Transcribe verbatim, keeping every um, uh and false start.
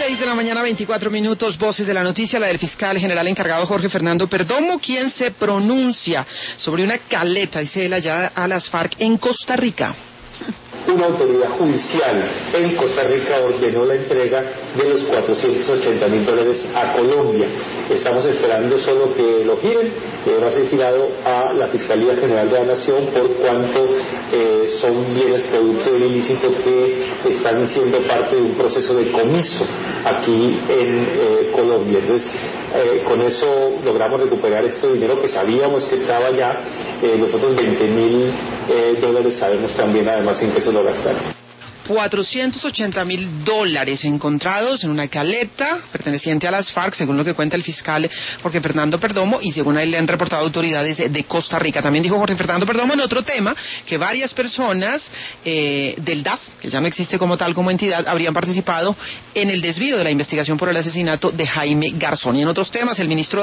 Seis de la mañana, veinticuatro minutos, voces de la noticia, la del fiscal general encargado Jorge Fernando Perdomo, quien se pronuncia sobre una caleta, dice él, allá a las FARC en Costa Rica. Una autoridad judicial en Costa Rica ordenó la entrega de los cuatrocientos ochenta mil dólares a Colombia. Estamos esperando solo que lo giren, que va a ser girado a la Fiscalía General de la Nación por cuanto eh, son bienes producto del ilícito que están siendo parte de un proceso de comiso aquí en eh, Colombia. Entonces, eh, con eso logramos recuperar este dinero que sabíamos que estaba allá. Eh, los otros veinte mil eh, dólares sabemos también además en qué se lo gastaron. cuatrocientos ochenta mil dólares encontrados en una caleta perteneciente a las FARC, según lo que cuenta el fiscal Jorge Fernando Perdomo, y según él le han reportado autoridades de Costa Rica. También dijo Jorge Fernando Perdomo en otro tema que varias personas eh, del D A S, que ya no existe como tal como entidad, habrían participado en el desvío de la investigación por el asesinato de Jaime Garzón. Y en otros temas, el ministro